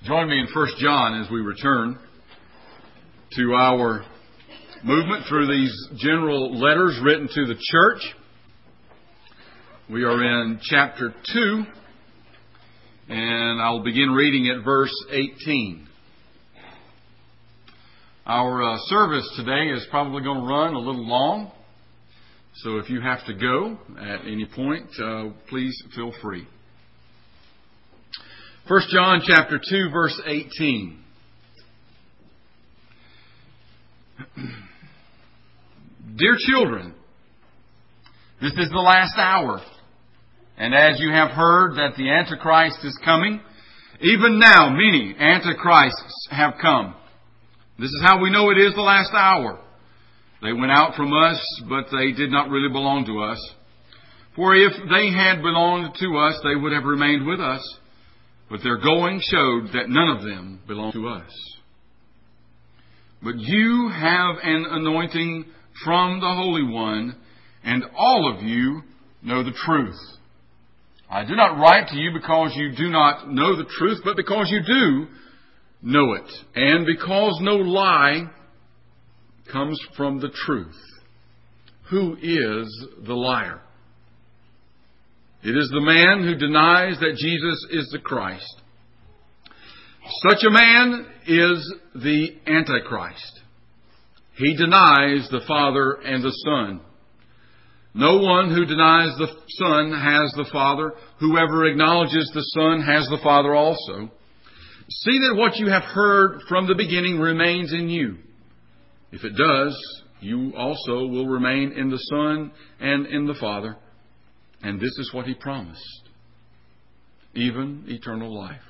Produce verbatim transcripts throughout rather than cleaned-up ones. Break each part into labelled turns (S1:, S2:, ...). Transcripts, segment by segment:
S1: Join me in First John as we return to our movement through these general letters written to the church. We are in chapter two, and I'll begin reading at verse eighteen. Our uh, service today is probably going to run a little long, so if you have to go at any point, uh, please feel free. First John chapter two, verse eighteen. Dear children, this is the last hour, and as you have heard that the Antichrist is coming, even now many Antichrists have come. This is how we know it is the last hour. They went out from us, but they did not really belong to us. For if they had belonged to us, they would have remained with us. But their going showed that none of them belonged to us. But you have an anointing from the Holy One, and all of you know the truth. I do not write to you because you do not know the truth, but because you do know it, and because no lie comes from the truth. Who is the liar? It is the man who denies that Jesus is the Christ. Such a man is the Antichrist. He denies the Father and the Son. No one who denies the Son has the Father. Whoever acknowledges the Son has the Father also. See that what you have heard from the beginning remains in you. If it does, you also will remain in the Son and in the Father. And this is what He promised, even eternal life.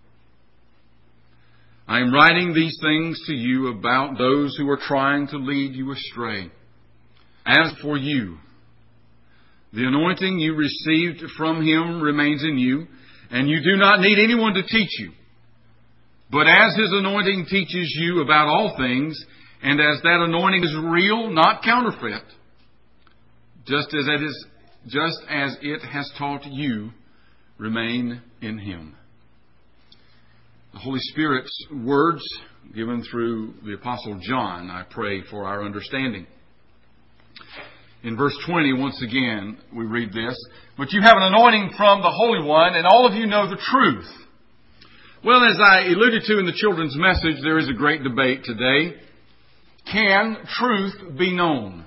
S1: I am writing these things to you about those who are trying to lead you astray. As for you, the anointing you received from Him remains in you, and you do not need anyone to teach you. But as His anointing teaches you about all things, and as that anointing is real, not counterfeit, just as it is Just as it has taught you, remain in Him. The Holy Spirit's words given through the Apostle John, I pray for our understanding. In verse twenty, once again, we read this. But you have an anointing from the Holy One, and all of you know the truth. Well, as I alluded to in the children's message, there is a great debate today. Can truth be known?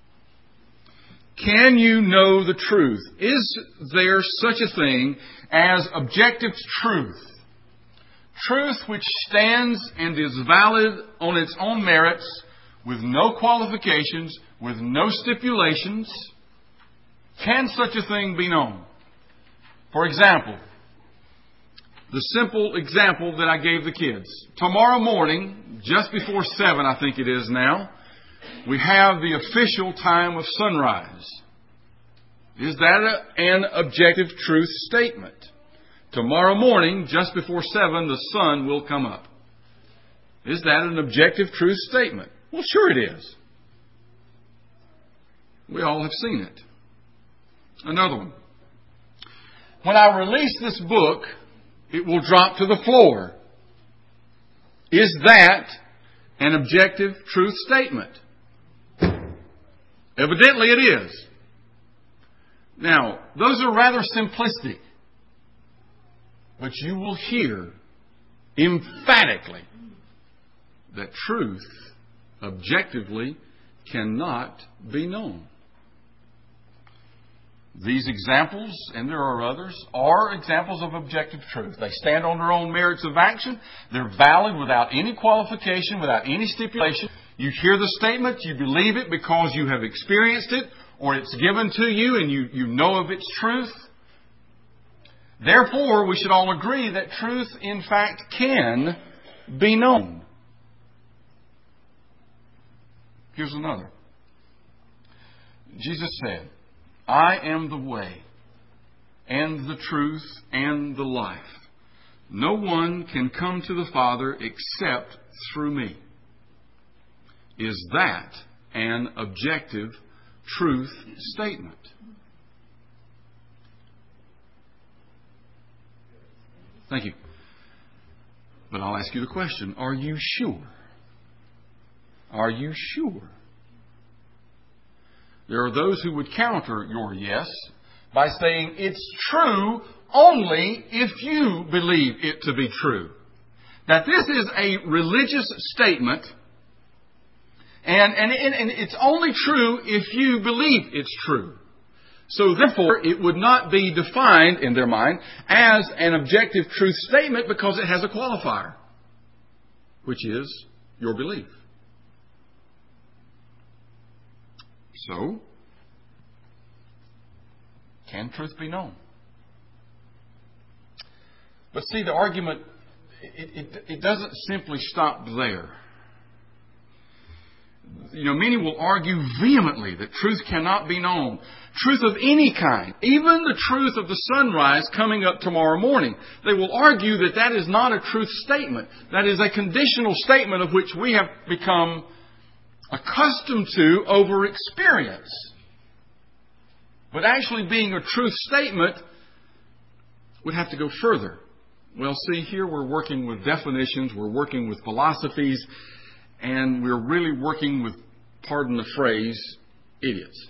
S1: Can you know the truth? Is there such a thing as objective truth? Truth which stands and is valid on its own merits, with no qualifications, with no stipulations. Can such a thing be known? For example, the simple example that I gave the kids. Tomorrow morning, just before seven, I think it is now, we have the official time of sunrise. Is that a, an objective truth statement? Tomorrow morning, just before seven, the sun will come up. Is that an objective truth statement? Well, sure it is. We all have seen it. Another one. When I release this book, it will drop to the floor. Is that an objective truth statement? Evidently it is. Now, those are rather simplistic. But you will hear emphatically that truth objectively cannot be known. These examples, and there are others, are examples of objective truth. They stand on their own merits of action. They're valid without any qualification, without any stipulation. You hear the statement, you believe it because you have experienced it, or it's given to you and you, you know of its truth. Therefore, we should all agree that truth, in fact, can be known. Here's another. Jesus said, I am the way and the truth and the life. No one can come to the Father except through me. Is that an objective truth statement? Thank you. But I'll ask you the question, are you sure? Are you sure? There are those who would counter your yes by saying it's true only if you believe it to be true. That this is a religious statement, and, and, and it's only true if you believe it's true. So therefore, it would not be defined, in their mind, as an objective truth statement because it has a qualifier, which is your belief. So, can truth be known? But see, the argument, it, it, it doesn't simply stop there. You know, many will argue vehemently that truth cannot be known. Truth of any kind, even the truth of the sunrise coming up tomorrow morning. They will argue that that is not a truth statement. That is a conditional statement of which we have become accustomed to over experience. But actually being a truth statement would have to go further. Well, see, here we're working with definitions, we're working with philosophies, and we're really working with, pardon the phrase, idiots.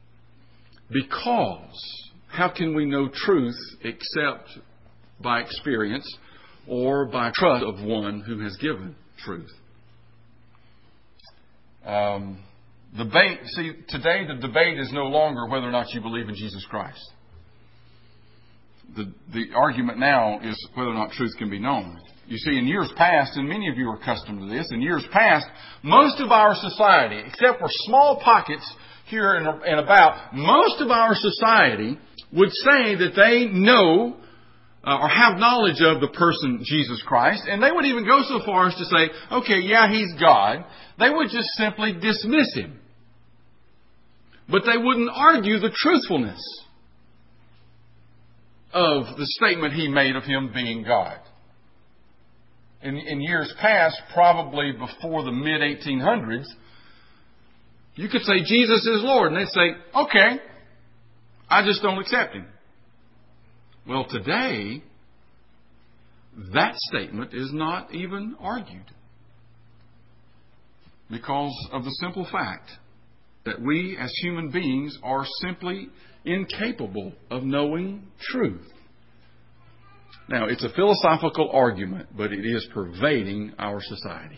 S1: Because how can we know truth except by experience or by trust of one who has given truth? Um, debate. See, today the debate is no longer whether or not you believe in Jesus Christ. The, the argument now is whether or not truth can be known. You see, in years past, and many of you are accustomed to this, in years past, most of our society, except for small pockets here and, and about, most of our society would say that they know uh, or have knowledge of the person Jesus Christ, and they would even go so far as to say, okay, yeah, He's God. They would just simply dismiss Him. But they wouldn't argue the truthfulness of the statement He made of Him being God. In, in years past, probably before the mid eighteen hundreds, you could say Jesus is Lord, and they'd say, okay, I just don't accept Him. Well, today, that statement is not even argued because of the simple fact that we as human beings are simply incapable of knowing truth. Now, it's a philosophical argument, but it is pervading our society.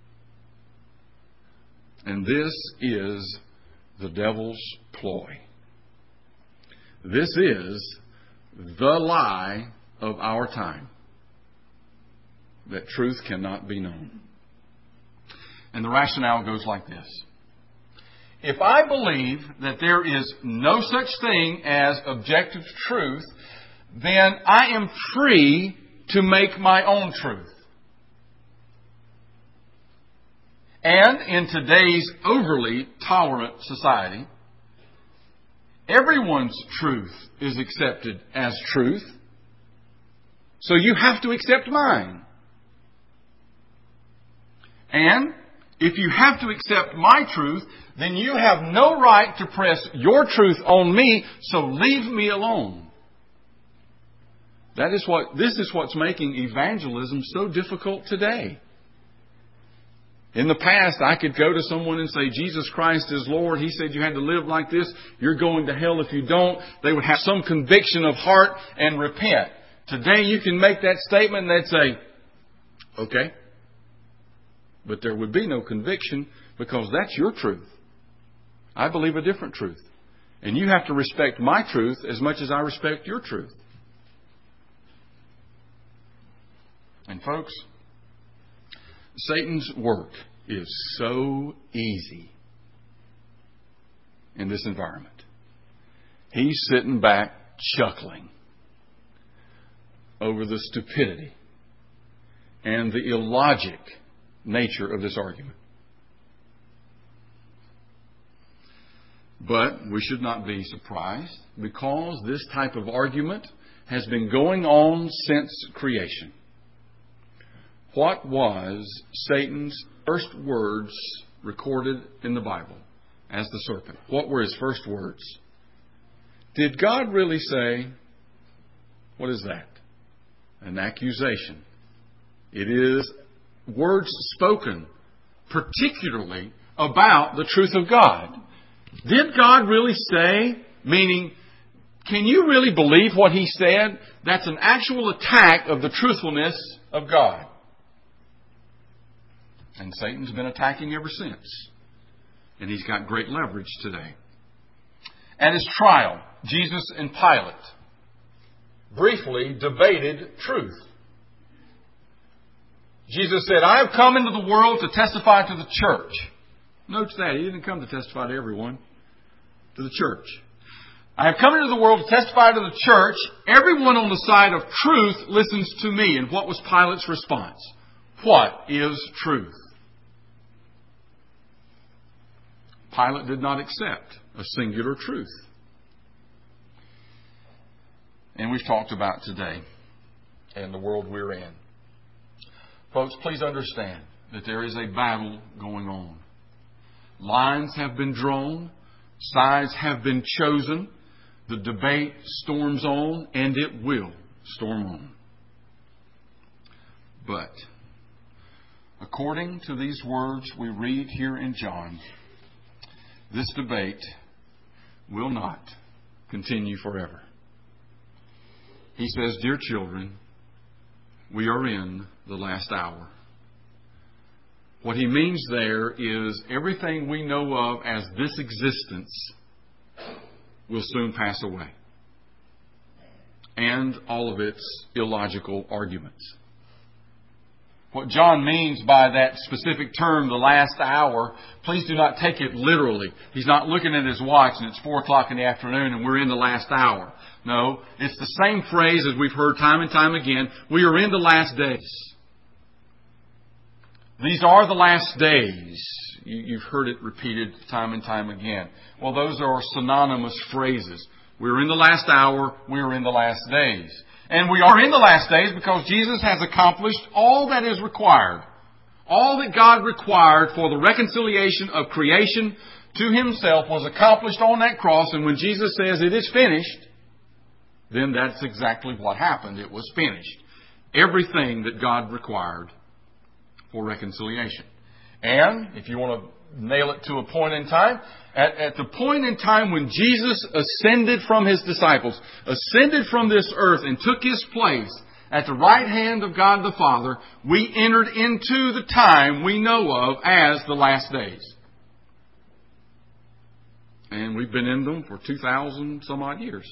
S1: And this is the devil's ploy. This is the lie of our time, that truth cannot be known. And the rationale goes like this. If I believe that there is no such thing as objective truth, then I am free to make my own truth. And in today's overly tolerant society, everyone's truth is accepted as truth. So you have to accept mine. And if you have to accept my truth, then you have no right to press your truth on me, so leave me alone. That is what, this is what's making evangelism so difficult today. In the past, I could go to someone and say, Jesus Christ is Lord. He said you had to live like this. You're going to hell if you don't. They would have some conviction of heart and repent. Today, you can make that statement and they'd say, okay. But there would be no conviction because that's your truth. I believe a different truth. And you have to respect my truth as much as I respect your truth. And folks, Satan's work is so easy in this environment. He's sitting back chuckling over the stupidity and the illogic nature of this argument. But we should not be surprised because this type of argument has been going on since creation. What was Satan's first words recorded in the Bible as the serpent? What were his first words? Did God really say, what is that? An accusation It is words spoken particularly about the truth of God. Did God really say, meaning, can you really believe what He said? That's an actual attack of the truthfulness of God. And Satan's been attacking ever since. And he's got great leverage today. At His trial, Jesus and Pilate briefly debated truth. Jesus said, I have come into the world to testify to the church. Note that. He didn't come to testify to everyone. To the church. I have come into the world to testify to the church. Everyone on the side of truth listens to me. And what was Pilate's response? What is truth? Pilate did not accept a singular truth. And we've talked about today and the world we're in. Folks, please understand that there is a battle going on. Lines have been drawn. Sides have been chosen. The debate storms on, and it will storm on. But, according to these words we read here in John, this debate will not continue forever. He says, dear children, we are in the last hour. What he means there is everything we know of as this existence will soon pass away. And all of its illogical arguments. What John means by that specific term, the last hour, please do not take it literally. He's not looking at his watch and it's four o'clock in the afternoon and we're in the last hour. No, it's the same phrase as we've heard time and time again. We are in the last days. These are the last days. You've heard it repeated time and time again. Well, those are synonymous phrases. We're in the last hour. We're in the last days. And we are in the last days because Jesus has accomplished all that is required. All that God required for the reconciliation of creation to Himself was accomplished on that cross. And when Jesus says it is finished, then that's exactly what happened. It was finished. Everything that God required for reconciliation. And, if you want to nail it to a point in time, at, at the point in time when Jesus ascended from His disciples, ascended from this earth and took His place at the right hand of God the Father, we entered into the time we know of as the last days. And we've been in them for two thousand some odd years.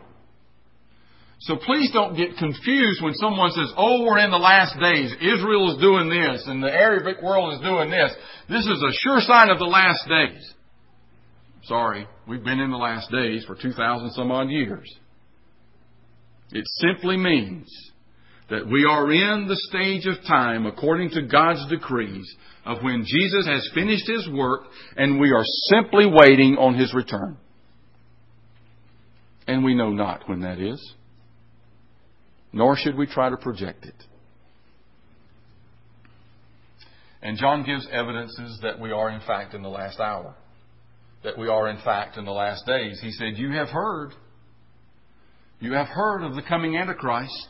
S1: So please don't get confused when someone says, oh, we're in the last days. Israel is doing this and the Arabic world is doing this. This is a sure sign of the last days. Sorry, we've been in the last days for two thousand some odd years. It simply means that we are in the stage of time, according to God's decrees, of when Jesus has finished His work and we are simply waiting on His return. And we know not when that is. Nor should we try to project it. And John gives evidences that we are in fact in the last hour. That we are in fact in the last days. He said, you have heard. You have heard of the coming Antichrist.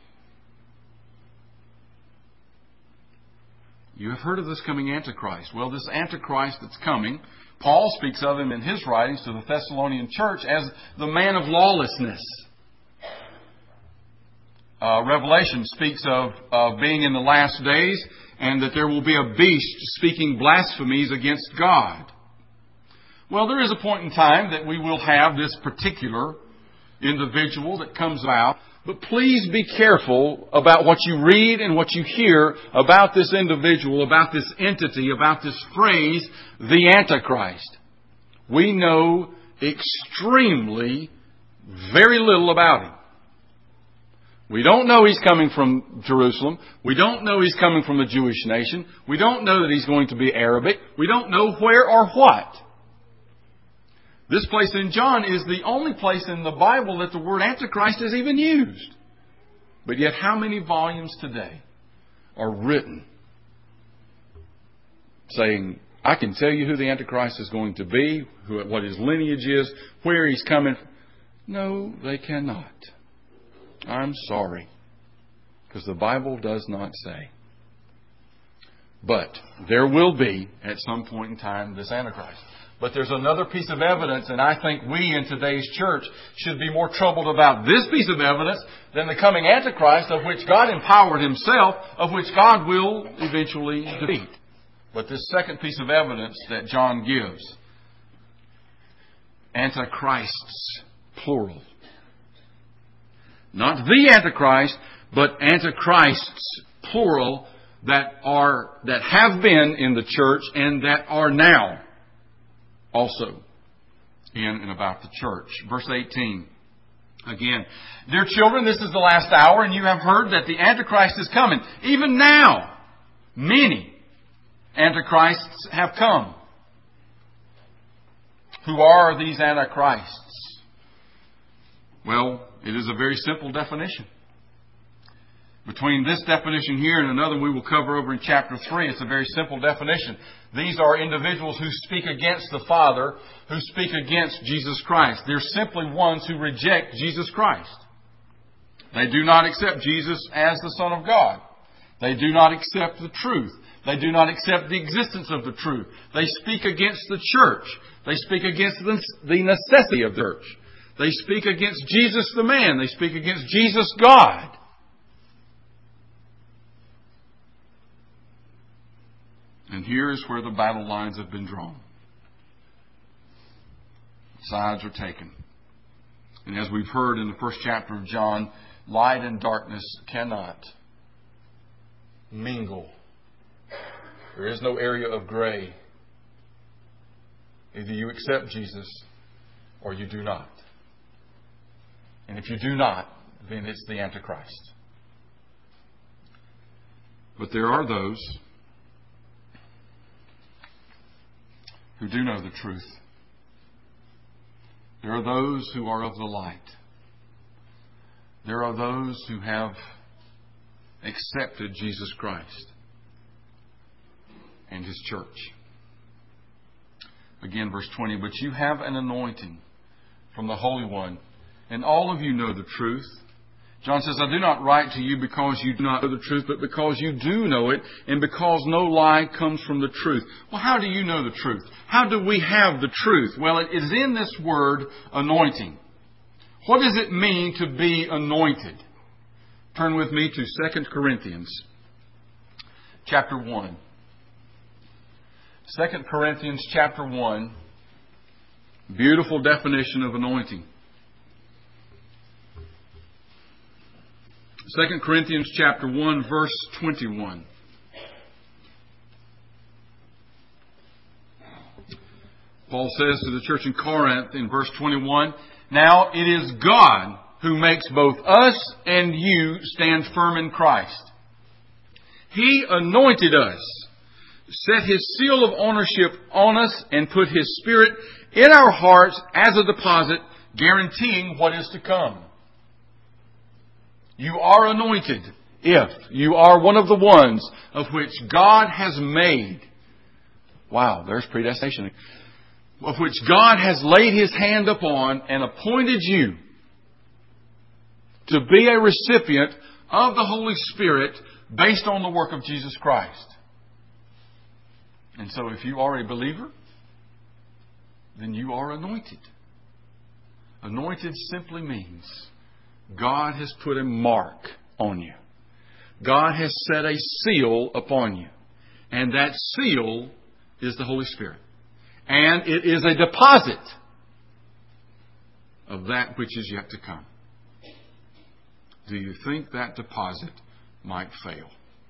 S1: You have heard of this coming Antichrist. Well, this Antichrist that's coming, Paul speaks of him in his writings to the Thessalonian church as the man of lawlessness. Uh, Revelation speaks of, of being in the last days and that there will be a beast speaking blasphemies against God. Well, there is a point in time that we will have this particular individual that comes out. But please be careful about what you read and what you hear about this individual, about this entity, about this phrase, the Antichrist. We know extremely very little about him. We don't know he's coming from Jerusalem. We don't know he's coming from the Jewish nation. We don't know that he's going to be Arabic. We don't know where or what. This place in John is the only place in the Bible that the word Antichrist is even used. But yet how many volumes today are written saying, I can tell you who the Antichrist is going to be, who, what his lineage is, where he's coming from. No, they cannot. I'm sorry. Because the Bible does not say. But there will be, at some point in time, this Antichrist. But there's another piece of evidence, and I think we in today's church should be more troubled about this piece of evidence than the coming Antichrist, of which God empowered Himself, of which God will eventually defeat. But this second piece of evidence that John gives, Antichrists, plural. Not the Antichrist, but Antichrists, plural, that are, that have been in the church and that are now also in and about the church. Verse eighteen. Again, dear children, this is the last hour, and you have heard that the Antichrist is coming. Even now, many Antichrists have come. Who are these Antichrists? Well, it is a very simple definition. Between this definition here and another we will cover over in chapter three, it's a very simple definition. These are individuals who speak against the Father, who speak against Jesus Christ. They're simply ones who reject Jesus Christ. They do not accept Jesus as the Son of God. They do not accept the truth. They do not accept the existence of the truth. They speak against the church. They speak against the necessity of the church. They speak against Jesus the man. They speak against Jesus God. And here is where the battle lines have been drawn. Sides are taken. And as we've heard in the first chapter of John, light and darkness cannot mingle. There is no area of gray. Either you accept Jesus or you do not. And if you do not, then it's the Antichrist. But there are those who do know the truth. There are those who are of the light. There are those who have accepted Jesus Christ and His church. Again, verse twenty, but you have an anointing from the Holy One, and all of you know the truth. John says, I do not write to you because you do not know the truth, but because you do know it, and because no lie comes from the truth. Well, how do you know the truth? How do we have the truth? Well, it is in this word, anointing. What does it mean to be anointed? Turn with me to Second Corinthians chapter one. Second Corinthians chapter one. Beautiful definition of anointing. Second Corinthians chapter one, verse twenty-one. Paul says to the church in Corinth in verse twenty-one, now it is God who makes both us and you stand firm in Christ. He anointed us, set His seal of ownership on us, and put His Spirit in our hearts as a deposit, guaranteeing what is to come. You are anointed if you are one of the ones of which God has made. Wow, there's predestination. Of which God has laid His hand upon and appointed you to be a recipient of the Holy Spirit based on the work of Jesus Christ. And so if you are a believer, then you are anointed. Anointed simply means God has put a mark on you. God has set a seal upon you. And that seal is the Holy Spirit. And it is a deposit of that which is yet to come. Do you think that deposit might fail?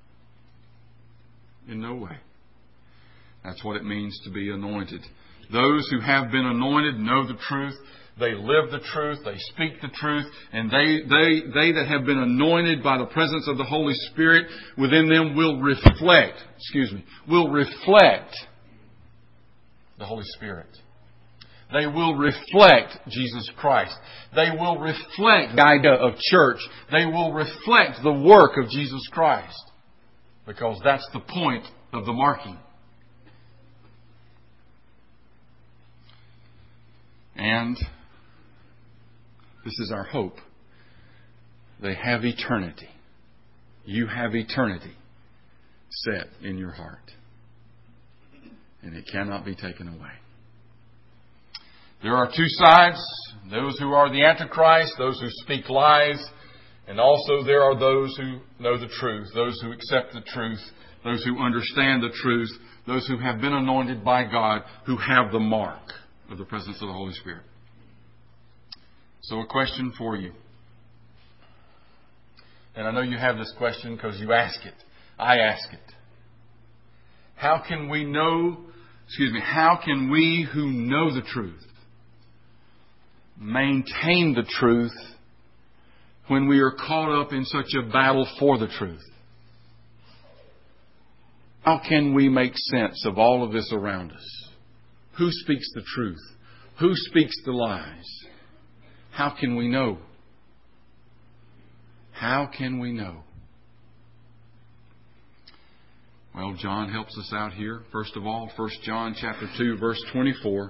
S1: In no way. That's what it means to be anointed. Those who have been anointed know the truth. They live the truth. They speak the truth. And they, they, they that have been anointed by the presence of the Holy Spirit within them will reflect, excuse me, will reflect the Holy Spirit. They will reflect Jesus Christ. They will reflect the idea of church. They will reflect the work of Jesus Christ. Because that's the point of the marking. And this is our hope. They have eternity. You have eternity set in your heart. And it cannot be taken away. There are two sides. Those who are the Antichrist, those who speak lies, and also there are those who know the truth, those who accept the truth, those who understand the truth, those who have been anointed by God, who have the mark of the presence of the Holy Spirit. So a question for you. And I know you have this question because you ask it. I ask it. How can we know, excuse me, how can we who know the truth maintain the truth when we are caught up in such a battle for the truth? How can we make sense of all of this around us? Who speaks the truth? Who speaks the lies? How can we know? How can we know? Well, John helps us out here. First of all, First John chapter two, verse twenty-four.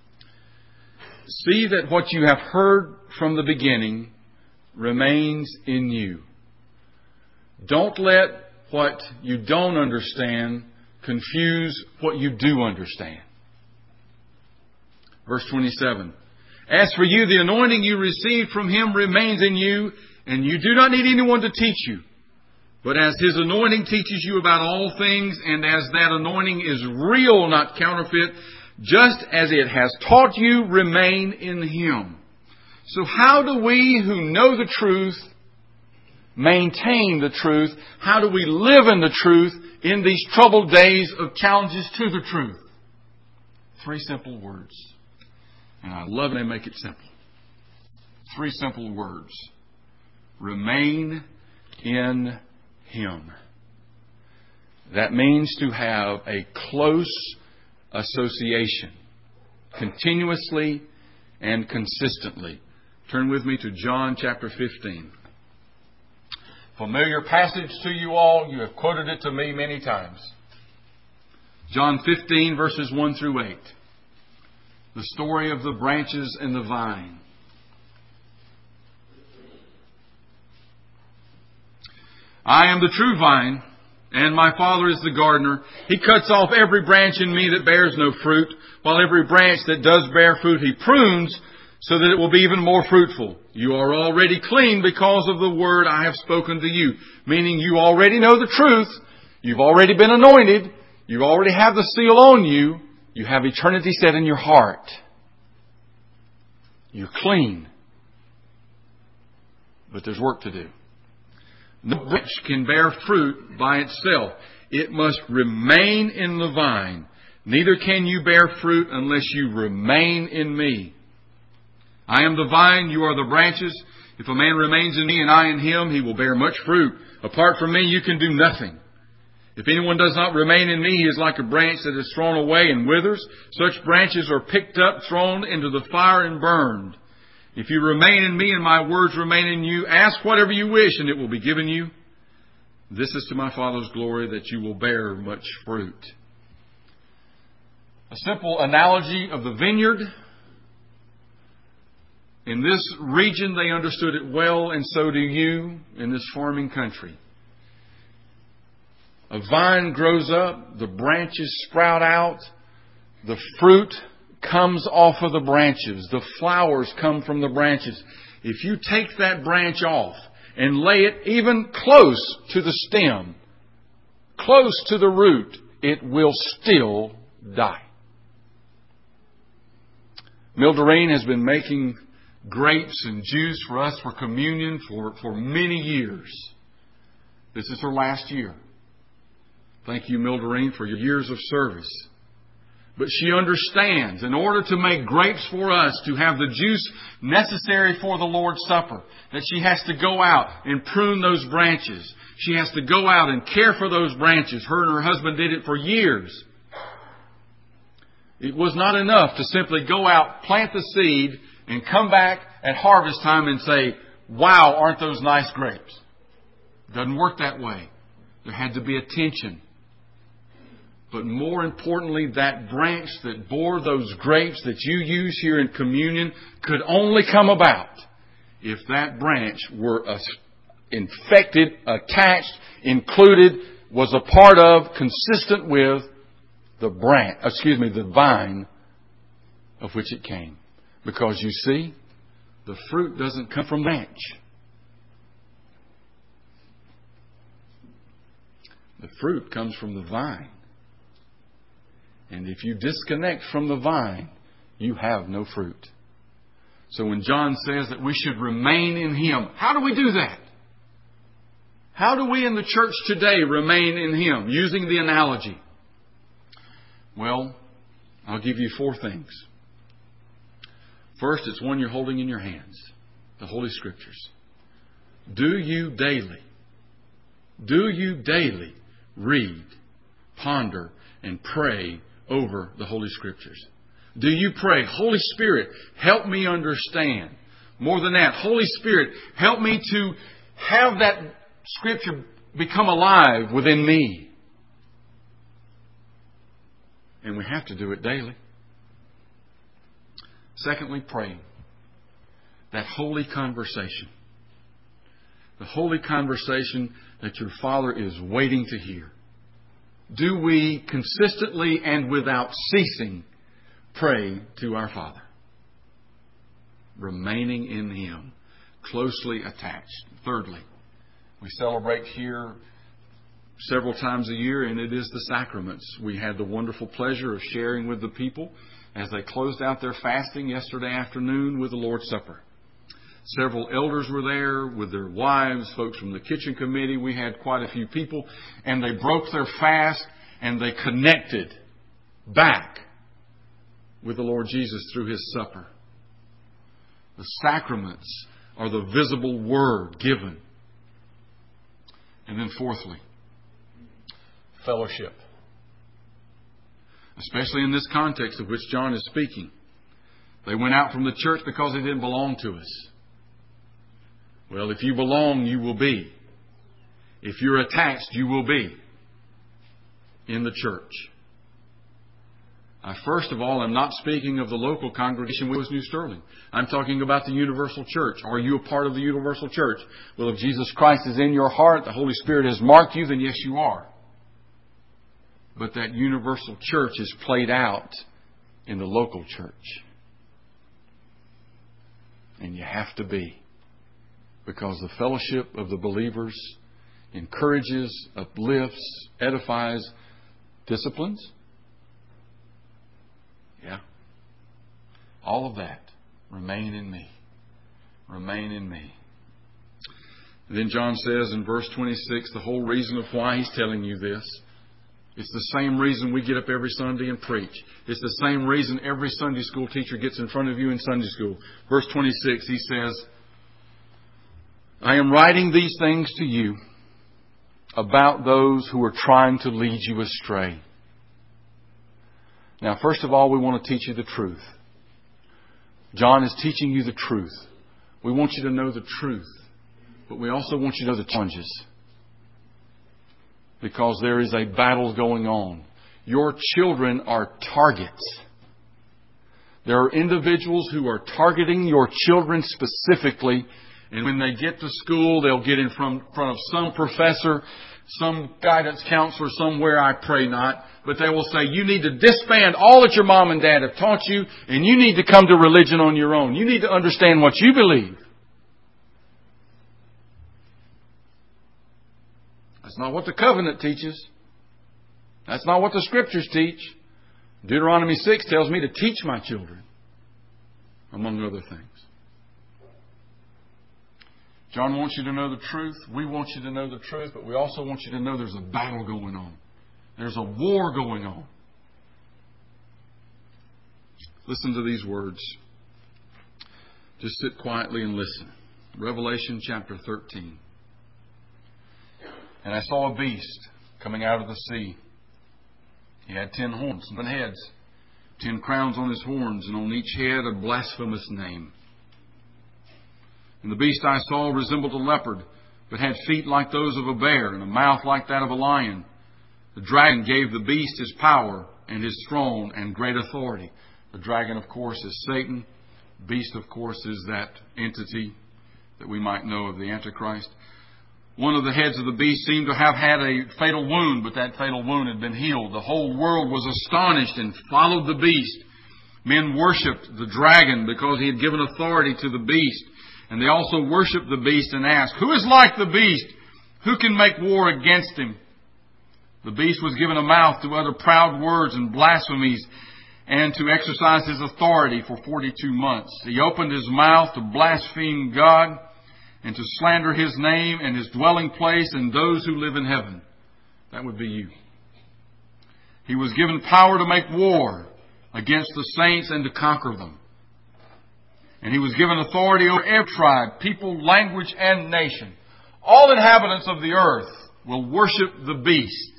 S1: See that what you have heard from the beginning remains in you. Don't let what you don't understand confuse what you do understand. Verse twenty-seven. As for you, the anointing you received from Him remains in you, and you do not need anyone to teach you. But as His anointing teaches you about all things, and as that anointing is real, not counterfeit, just as it has taught you, remain in Him. So how do we who know the truth maintain the truth? How do we live in the truth in these troubled days of challenges to the truth? Three simple words. And I love they make it simple. Three simple words. Remain in Him. That means to have a close association, continuously and consistently. Turn with me to John chapter fifteen. Familiar passage to you all. You have quoted it to me many times. John fifteen, verses one through eight. The story of the branches and the vine. I am the true vine, and my Father is the gardener. He cuts off every branch in me that bears no fruit, while every branch that does bear fruit He prunes, so that it will be even more fruitful. You are already clean because of the word I have spoken to you. Meaning you already know the truth. You've already been anointed. You already have the seal on you. You have eternity set in your heart. You're clean. But there's work to do. No branch can bear fruit by itself. It must remain in the vine. Neither can you bear fruit unless you remain in me. I am the vine, you are the branches. If a man remains in me and I in him, he will bear much fruit. Apart from me, you can do nothing. If anyone does not remain in me, he is like a branch that is thrown away and withers. Such branches are picked up, thrown into the fire and burned. If you remain in me and my words remain in you, ask whatever you wish and it will be given you. This is to my Father's glory that you will bear much fruit. A simple analogy of the vineyard. In this region, they understood it well, and so do you in this farming country. A vine grows up, the branches sprout out, the fruit comes off of the branches, the flowers come from the branches. If you take that branch off and lay it even close to the stem, close to the root, it will still die. Mildureen has been making grapes and juice for us for communion for, for many years. This is her last year. Thank you, Mildureen, for your years of service. But she understands, in order to make grapes for us, to have the juice necessary for the Lord's Supper, that she has to go out and prune those branches. She has to go out and care for those branches. Her and her husband did it for years. It was not enough to simply go out, plant the seed, and come back at harvest time and say, wow, aren't those nice grapes? It doesn't work that way. There had to be attention. But more importantly, that branch that bore those grapes that you use here in communion could only come about if that branch were infected, attached, included, was a part of, consistent with the branch, excuse me, the vine of which it came. Because you see, the fruit doesn't come from the branch. The fruit comes from the vine. And if you disconnect from the vine, you have no fruit. So when John says that we should remain in Him, how do we do that? How do we in the church today remain in Him? Using the analogy. Well, I'll give you four things. First, it's one you're holding in your hands. The Holy Scriptures. Do you daily, do you daily read, ponder, and pray over the Holy Scriptures? Do you pray, Holy Spirit, help me understand? More than that, Holy Spirit, help me to have that Scripture become alive within me. And we have to do it daily. Secondly, praying. That holy conversation. The holy conversation that your Father is waiting to hear. Do we consistently and without ceasing pray to our Father? Remaining in Him, closely attached. Thirdly, we celebrate here several times a year, and it is the sacraments. We had the wonderful pleasure of sharing with the people as they closed out their fasting yesterday afternoon with the Lord's Supper. Several elders were there with their wives, folks from the kitchen committee. We had quite a few people, and they broke their fast and they connected back with the Lord Jesus through His supper. The sacraments are the visible word given. And then fourthly, fellowship. Especially in this context of which John is speaking. They went out from the church because they didn't belong to us. Well, if you belong, you will be. If you're attached, you will be in the church. I, first of all, am not speaking of the local congregation with New Sterling. I'm talking about the universal church. Are you a part of the universal church? Well, if Jesus Christ is in your heart, the Holy Spirit has marked you, then yes, you are. But that universal church is played out in the local church. And you have to be. Because the fellowship of the believers encourages, uplifts, edifies, disciplines. Yeah. All of that. Remain in me. Remain in me. And then John says in verse twenty-six, the whole reason of why he's telling you this. It's the same reason we get up every Sunday and preach. It's the same reason every Sunday school teacher gets in front of you in Sunday school. Verse twenty-six, he says, I am writing these things to you about those who are trying to lead you astray. Now, first of all, we want to teach you the truth. John is teaching you the truth. We want you to know the truth, but we also want you to know the challenges. Because there is a battle going on. Your children are targets. There are individuals who are targeting your children specifically. And when they get to school, they'll get in front, front of some professor, some guidance counselor somewhere, I pray not. But they will say, you need to disband all that your mom and dad have taught you, and you need to come to religion on your own. You need to understand what you believe. That's not what the covenant teaches. That's not what the Scriptures teach. Deuteronomy six tells me to teach my children, among other things. John wants you to know the truth. We want you to know the truth, but we also want you to know there's a battle going on. There's a war going on. Listen to these words. Just sit quietly and listen. Revelation chapter thirteen. And I saw a beast coming out of the sea. He had ten horns, ten heads, ten crowns on his horns, and on each head a blasphemous name. And the beast I saw resembled a leopard, but had feet like those of a bear, and a mouth like that of a lion. The dragon gave the beast his power, and his throne, and great authority. The dragon, of course, is Satan. The beast, of course, is that entity that we might know of the Antichrist. One of the heads of the beast seemed to have had a fatal wound, but that fatal wound had been healed. The whole world was astonished and followed the beast. Men worshipped the dragon because he had given authority to the beast. And they also worshipped the beast and asked, "Who is like the beast? Who can make war against him?" The beast was given a mouth to utter proud words and blasphemies and to exercise his authority for forty-two months. He opened his mouth to blaspheme God and to slander His name and His dwelling place and those who live in heaven. That would be you. He was given power to make war against the saints and to conquer them. And He was given authority over every tribe, people, language, and nation. All inhabitants of the earth will worship the beast.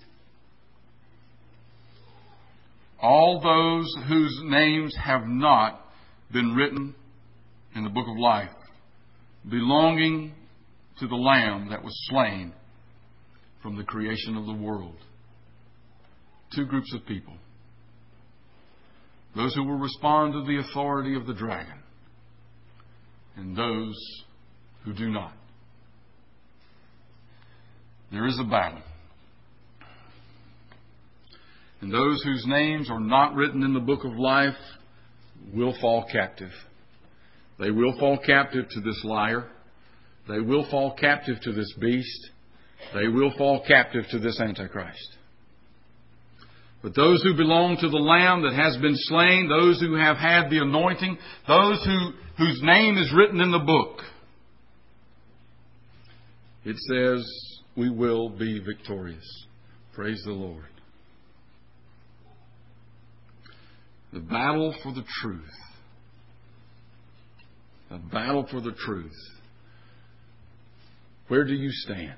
S1: All those whose names have not been written in the book of life, belonging to the Lamb that was slain from the creation of the world. Two groups of people. Those who will respond to the authority of the dragon, and those who do not. There is a battle. And those whose names are not written in the book of life will fall captive. They will fall captive to this liar. They will fall captive to this beast. They will fall captive to this Antichrist. But those who belong to the Lamb that has been slain, those who have had the anointing, those who, whose name is written in the book, it says we will be victorious. Praise the Lord. The battle for the truth. The battle for the truth. Where do you stand?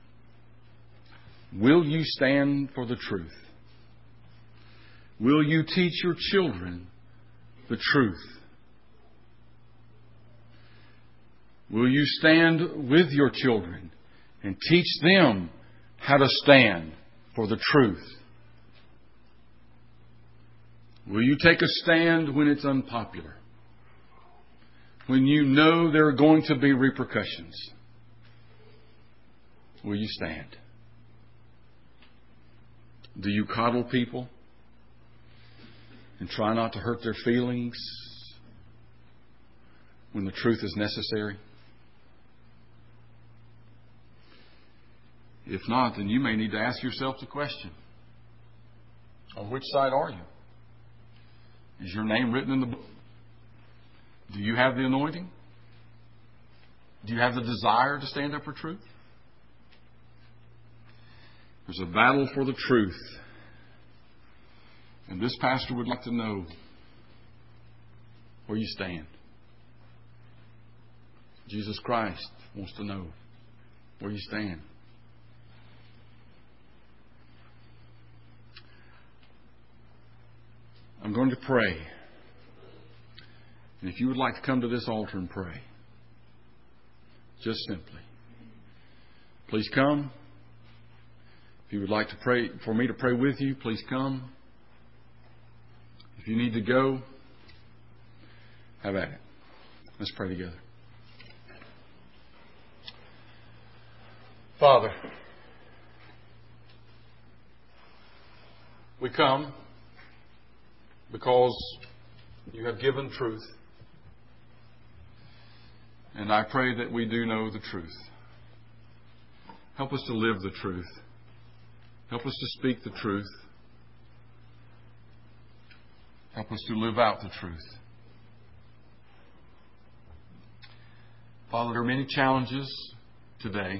S1: Will you stand for the truth? Will you teach your children the truth? Will you stand with your children and teach them how to stand for the truth? Will you take a stand when it's unpopular? When you know there are going to be repercussions? Will you stand? Do you coddle people and try not to hurt their feelings when the truth is necessary? If not, then you may need to ask yourself the question, on which side are you? Is your name written in the book? Do you have the anointing? Do you have the desire to stand up for truth? There's a battle for the truth. And this pastor would like to know where you stand. Jesus Christ wants to know where you stand. I'm going to pray. And if you would like to come to this altar and pray, just simply, please come. If you would like to pray, for me to pray with you, please come. If you need to go, have at it. Let's pray together. Father, we come because you have given truth. And I pray that we do know the truth. Help us to live the truth. Help us to speak the truth. Help us to live out the truth. Father, there are many challenges today.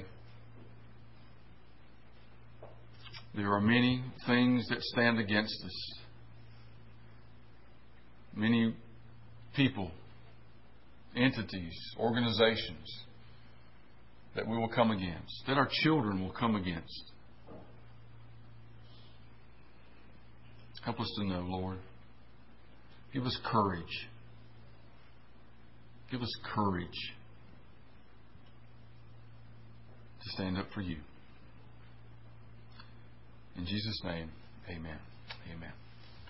S1: There are many things that stand against us. Many people, entities, organizations that we will come against, that our children will come against. Help us to know, Lord. Give us courage. Give us courage to stand up for you. In Jesus' name, amen. Amen.